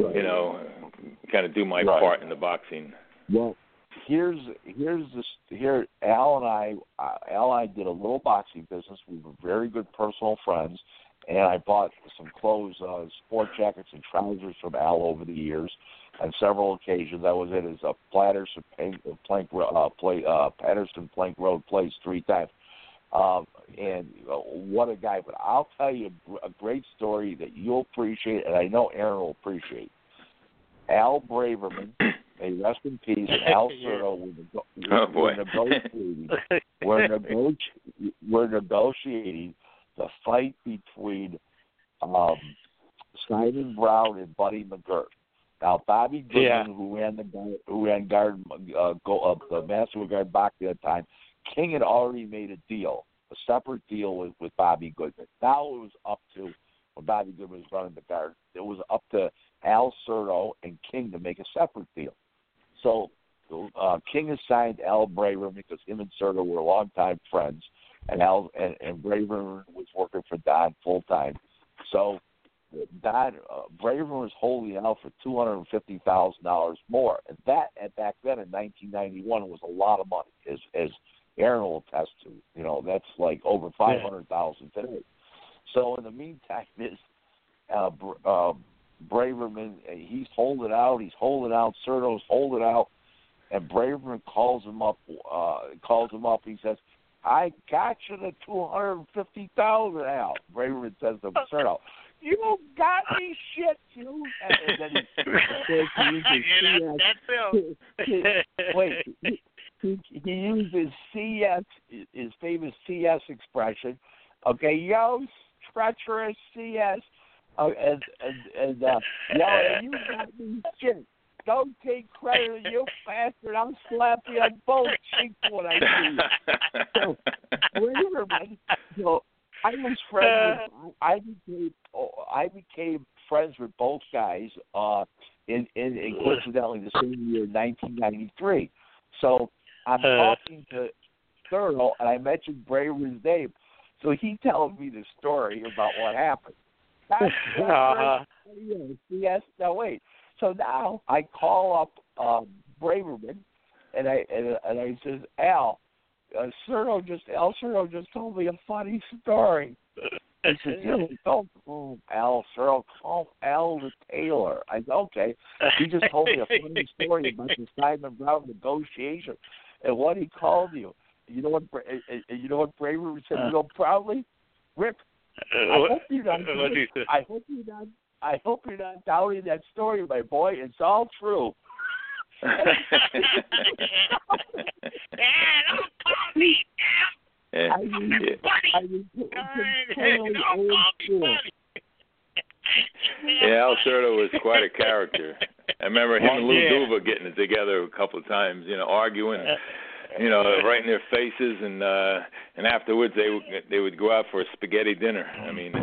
do my part in the boxing.
Well, Al and I did a little boxing business. We were very good personal friends, and I bought some clothes, sport jackets and trousers from Al over the years on several occasions. I was at his Patterson Plank Road place 3 times. And what a guy. But I'll tell you a great story that you'll appreciate, and I know Aaron will appreciate. Al Braverman, may rest in peace, and Al Cerdo we're negotiating the fight between Simon Brown and Buddy McGirt. Now, Bobby Goodman, who ran the Master Guard boxing at the time, King had already made a separate deal with Bobby Goodman. Now it was up to, when Bobby Goodman was running the guard, it was up to Al Cerdo and King to make a separate deal. So King assigned Al Braverman because him and Cerdo were longtime friends, and Braverman was working for Don full time. So Braverman was holding out for $250,000 more, and that back then in 1991 was a lot of money, as Aaron will attest to. That's like over $500,000 today. So in the meantime, Braverman, he's holding out. Cerdo's holding out, and Braverman calls him up. He says, "I got you the $250,000, Al." Braverman says to Cerdo, "You got me shit, you." And then he used his CS, his famous CS expression. Okay, yo, treacherous CS. And you got me shit. Don't take credit, you bastard. I'll slap you on both cheeks when I see you. So, I was friends. I became friends with both guys in coincidentally the same year, 1993. So I'm talking to Cerdo, and I mentioned Braverman's name. So he tells me the story about what happened. Yes. Now wait. So now I call up Braverman, and I says, Al Cerdo just told me a funny story. He said, don't call Al Cerdo, call Al the Taylor. I said, okay. He just told me a funny story about the Simon Brown negotiation and what he called you. You know what Braverman said? Proudly, Rick. I hope you're not doubting that story, my boy. It's all true.
Don't call me.
Al Cerdo was quite a character. I remember him and Lou Duva getting together a couple of times, arguing. Right in their faces, and afterwards they would go out for a spaghetti dinner. I mean,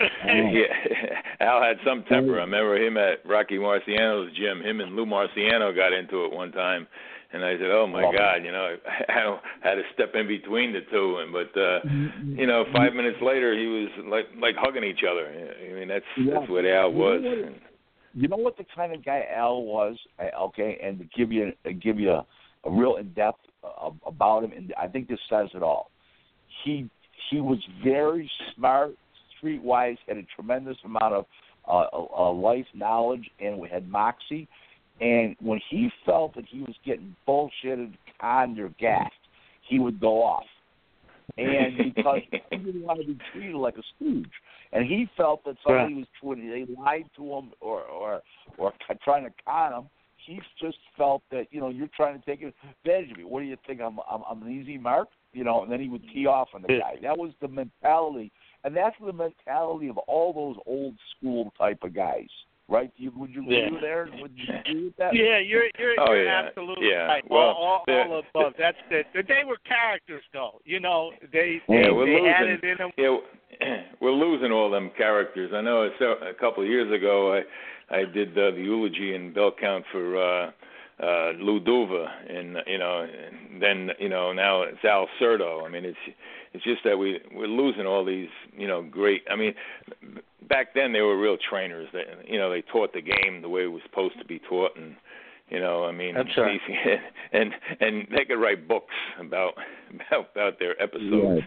Al had some temper. I remember him at Rocky Marciano's gym. Him and Lou Marciano got into it one time, and I said, "Oh my God," I had to step in between the two. But 5 minutes later, he was like hugging each other. I mean, that's what Al was.
You know what the kind of guy Al was? Okay, and to give you a real in-depth about him, and I think this says it all. He was very smart, streetwise, had a tremendous amount of life knowledge, and had moxie. And when he felt that he was getting bullshitted, conned, or gassed, he would go off. And because he didn't want to be treated like a stooge, and he felt that somebody was they lied to him or trying to con him. He just felt that you're trying to take advantage of me. What do you think? I'm an easy mark, and then he would tee off on the guy. That was the mentality and that's the mentality of all those old school type of guys, right? Would you agree there? Would you agree with that?
Yeah, you're absolutely right.
Well,
all above. That's it. They were characters, though. You know, they
we're
had
losing.
it in them.
Yeah, we're losing all them characters. I know a couple of years ago I did the eulogy in Bell Count for Lou Duva, and then now it's Al Certo. I mean, it's just that we're losing all these great. I mean, back then they were real trainers. They taught the game the way it was supposed to be taught, and I mean,
that's right.
and they could write books about their episodes.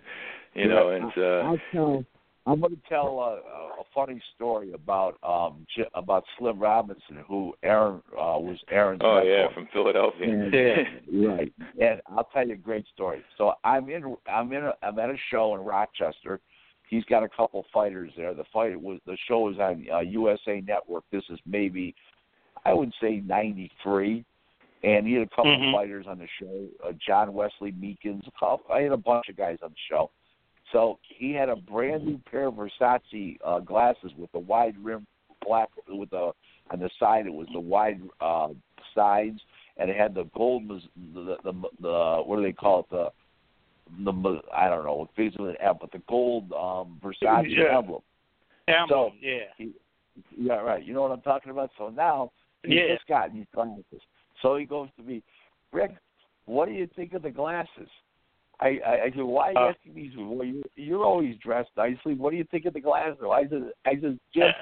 I'm going to tell a funny story about Slim Robinson, who Aaron was Aaron's.
Oh yeah, from Philadelphia.
Right. And I'll tell you a great story. So I'm at a show in Rochester. He's got a couple fighters there. The show was on USA Network. This is maybe, I would say, 93. And he had a couple fighters on the show. John Wesley Meekins. I had a bunch of guys on the show. So he had a brand new pair of Versace glasses with the wide rim black on the side. It was the wide sides, and it had the gold, the what do they call it? The I don't know, it's with an M, but the gold Versace emblem. So, yeah, right. You know what I'm talking about? So now he's just gotten these glasses. So he goes to me, Rick, what do you think of the glasses? I said, why are you asking me? Well, you're always dressed nicely. What do you think of the glasses? I said, Jim,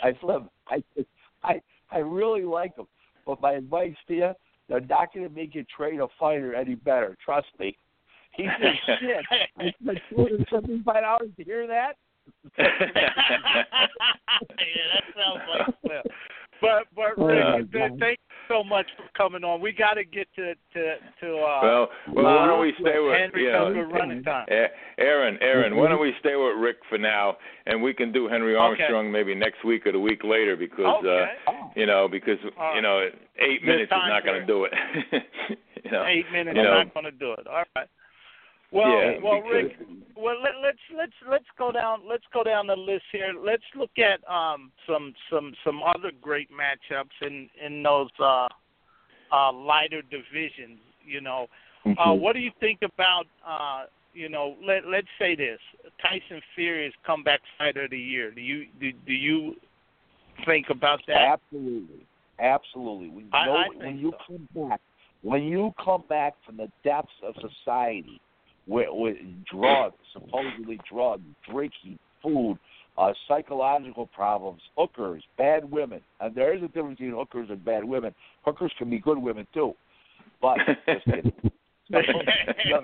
I really like them. But my advice to you, they're not going to make you train a fighter any better. Trust me. He said, shit. I spent $275 to hear that?
Yeah, that sounds like Slim. But Rick, thank you so much for coming on. We got to get to
well, why don't we stay with
Henry? Running time.
Aaron, why don't we stay with Rick for now, and we can do Henry Armstrong maybe next week or the week later because 8 minutes is not going to do it.
8 minutes is not going to do it. All right. Well, Rick. Well, let's go down. Let's go down the list here. Let's look at some other great matchups in those lighter divisions. What do you think about let's say this: Tyson Fury's comeback fighter of the year. Do you think about that?
Absolutely. When you come back from the depths of society. With drugs, supposedly drugs, drinking, food, psychological problems, hookers, bad women. And there is a difference between hookers and bad women. Hookers can be good women, too. But, just kidding.
Yeah,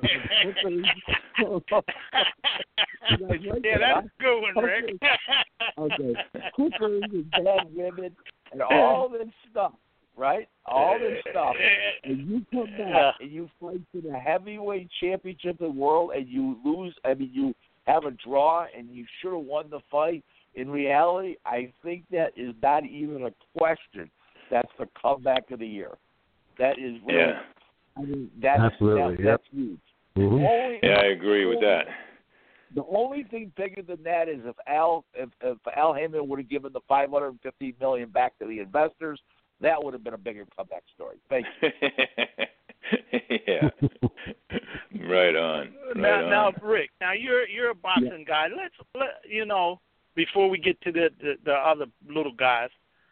that's a good one, Rick.
Okay. Hookers and bad women and all this stuff. Right? All this stuff. And you come back and you fight for the heavyweight championship of the world and you lose. I mean, you have a draw and you should have won the fight. In reality, I think that is not even a question. That's the comeback of the year. That is really, I mean, that's huge.
Mm-hmm.
I agree with that.
The only thing bigger than that is if Al Heyman would have given the $550 million back to the investors, that would have been a bigger comeback story. Thank you.
Yeah. Right on.
Now, Rick. Now you're a boxing guy. Let's before we get to the other little guys,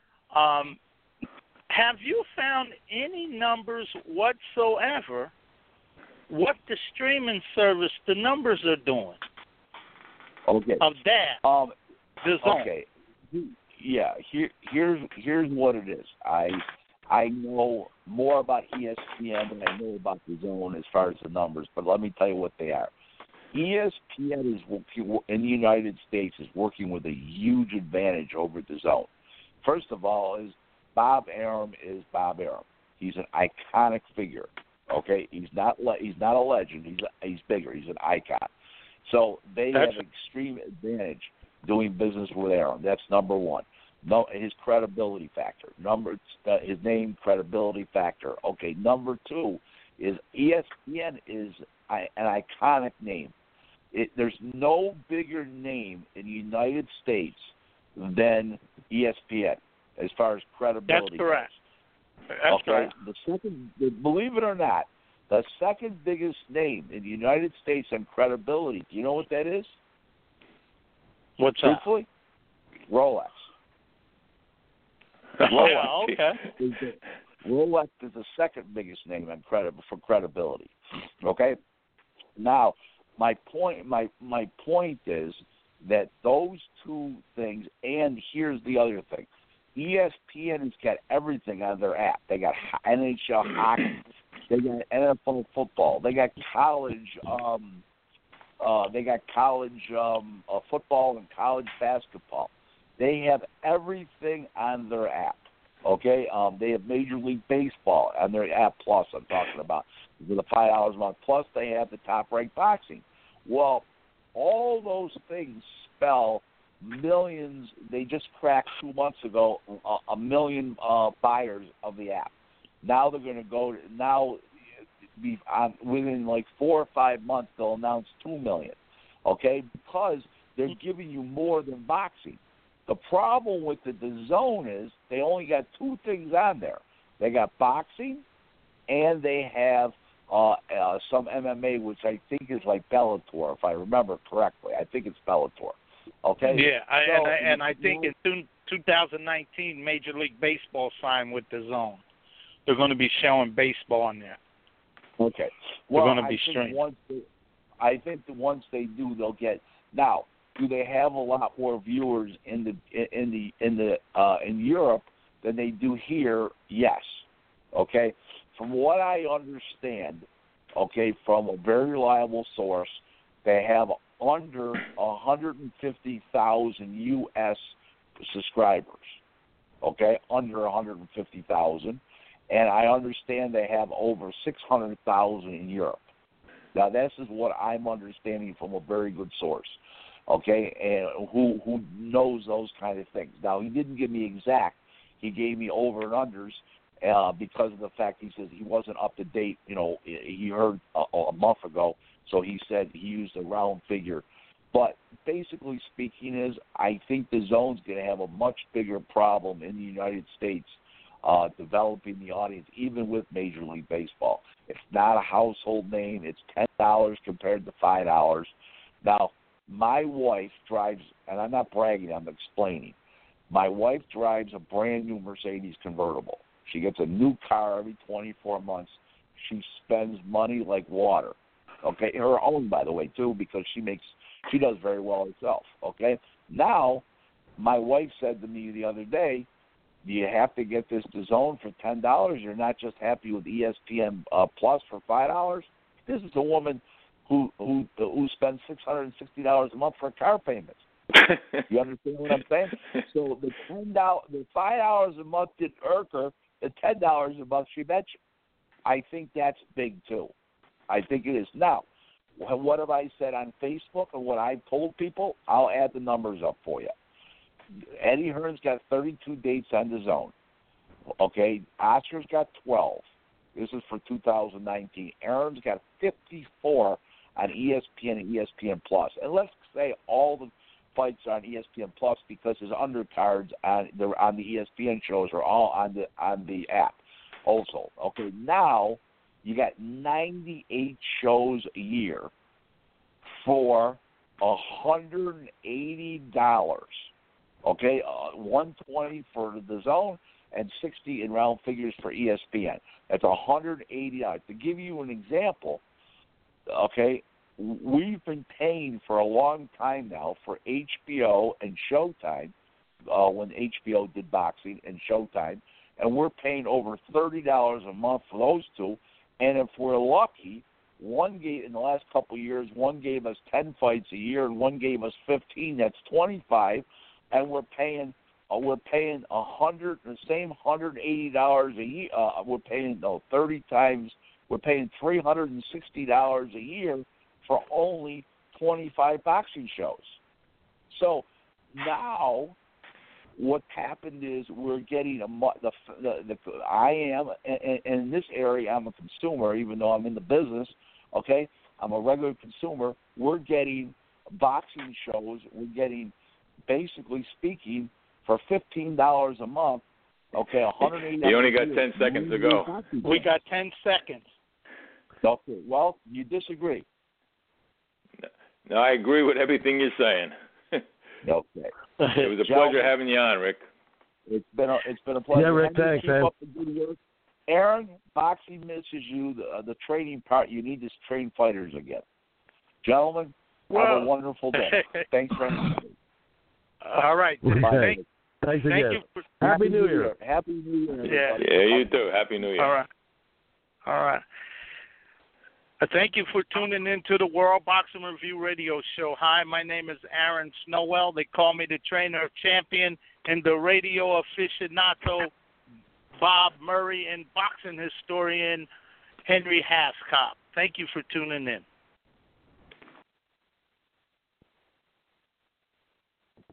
have you found any numbers whatsoever? What the streaming service, the numbers are doing?
Okay.
Of that. The zone.
Okay. Yeah, here's what it is. I know more about ESPN than I know about the zone as far as the numbers, but let me tell you what they are. ESPN is in the United States is working with a huge advantage over the zone. First of all, is Bob Arum is Bob Arum. He's an iconic figure. Okay, he's not a legend. He's bigger. He's an icon. So they have extreme advantage doing business with Arum. That's number one. No, his credibility factor. His name credibility factor. Okay. Number two is ESPN is an iconic name. There's no bigger name in the United States than ESPN as far as credibility.
That's correct.
Goes.
That's right.
The second, believe it or not, the second biggest name in the United States on credibility. Do you know what that is?
What's that?
Truthfully, Rolex.
Oh, okay.
Rolex is the second biggest name on for credibility. Okay. Now, my point is that those two things, and here's the other thing: ESPN has got everything on their app. They got NHL hockey, they got NFL football, they got college, football and college basketball. They have everything on their app. Okay, they have Major League Baseball on their app Plus. I'm talking about with the $5 a month. Plus, they have the top-ranked boxing. Well, all those things spell millions. They just cracked 2 months ago a million buyers of the app. Now they're going to go within like 4 or 5 months they'll announce 2 million. Okay, because they're giving you more than boxing. The problem with the DAZN is they only got two things on there. They got boxing, and they have some MMA, which I think is like Bellator, if I remember correctly. I think it's Bellator. Okay.
Yeah, I think in 2019, Major League Baseball signed with DAZN. They're going to be showing baseball on there.
Okay.
They're going to be streamed.
I think that once they do, they'll get now. Do they have a lot more viewers in Europe than they do here? Yes. Okay. From what I understand, okay, from a very reliable source, they have under 150,000 U.S. subscribers. Okay, under 150,000, and I understand they have over 600,000 in Europe. Now, this is what I'm understanding from a very good source. Okay, and who knows those kind of things. Now, he didn't give me exact. He gave me over and unders because of the fact he says he wasn't up to date. You know, he heard a month ago, so he said he used a round figure. But basically speaking is I think the DAZN's going to have a much bigger problem in the United States developing the audience, even with Major League Baseball. It's not a household name. It's $10 compared to $5. Now, my wife drives, and I'm not bragging, I'm explaining. My wife drives a brand new Mercedes convertible. She gets a new car every 24 months. She spends money like water. Okay, her own, by the way, too, because she does very well herself. Okay, now my wife said to me the other day, "Do you have to get this DAZN for $10? You're not just happy with ESPN Plus for $5." This is a woman who spends $660 a month for car payments. You understand what I'm saying? So the $5 a month didn't irk her. The $10 a month, she bet you. I think that's big too. I think it is. Now, what have I said on Facebook and what I've told people? I'll add the numbers up for you. Eddie Hearn's got 32 dates on DAZN. Okay, Oscar's got 12. This is for 2019. Aaron's got 54 on ESPN and ESPN Plus. And let's say all the fights are on ESPN Plus because his undercards on the ESPN shows are all on the app also. Okay, now you got 98 shows a year for $180. Okay, $120 for the DAZN and $60 in round figures for ESPN. That's $180. To give you an example, okay, we've been paying for a long time now for HBO and Showtime, when HBO did boxing and Showtime, and we're paying over $30 a month for those two. And if we're lucky, one gave in the last couple of years, one gave us 10 fights a year, and one gave us 15. That's 25, and we're paying the same $180 a year. We're paying 30 times. We're paying $360 a year for only 25 boxing shows. So now, what's happened is we're getting I am, and in this area I'm a consumer, even though I'm in the business. Okay, I'm a regular consumer. We're getting boxing shows. We're getting, basically speaking, for $15 a month. Okay, 180.
You only got 10 seconds to go.
We got 10 seconds.
Okay, well, you disagree.
No, I agree with everything you're saying.
Okay.
It was a pleasure having you on, Rick.
It's been a pleasure.
Yeah, Rick, thanks,
keep
man.
Up the good work. Aaron, boxing misses you. The training part, you need to train fighters again. Gentlemen, have a wonderful day. Thanks very much.
All right.
Thanks
Thank
again.
you.
Happy New Year.
Happy New Year.
Yeah.
Yeah, you too. Happy New Year.
All right. Thank you for tuning in to the World Boxing Review radio show. Hi, my name is Aaron Snowell. They call me the trainer of champion and the radio aficionado, Bob Murray, and boxing historian, Henry Haskop. Thank you for tuning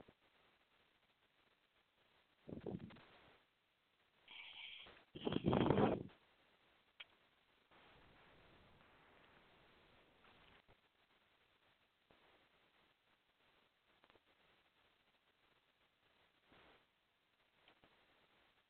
in.